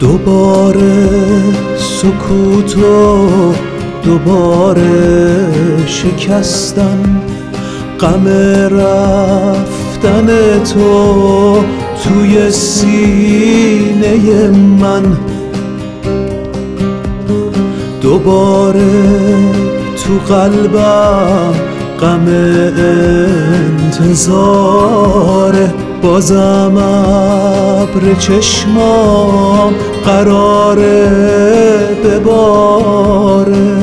دوباره سکوتو دوباره شکستن، غم رفتن تو توی سینه من، دوباره تو قلبم غم انتظاره، بازم ابر چشمام قراره بباره.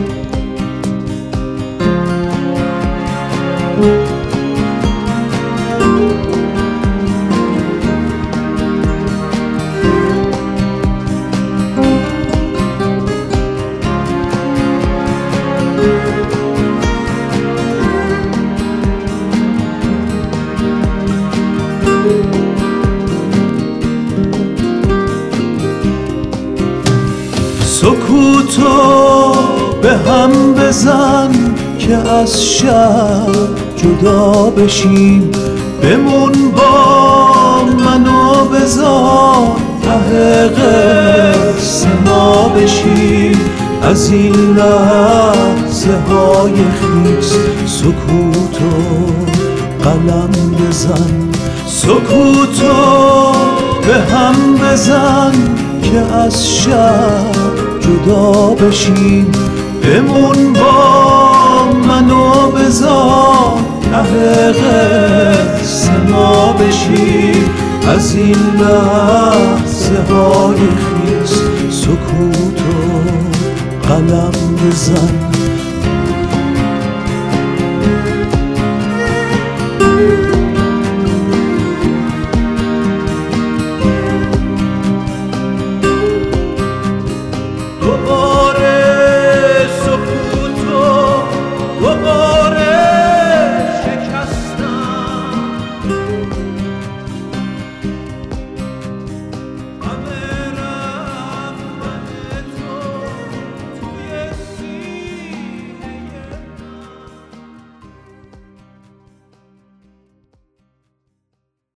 سکوتو به هم بزن که از شب جدا بشیم، بمون با منو بذار ته قصه ما بشیم. از این لحظه های خیس سکوتو قلم بزن، سکوتو به هم بزن که از شب جدا بشیم، بمون با منو بذار ته قصه ما بشیم. از این لحظه های خیس سکوتو قلم بزن.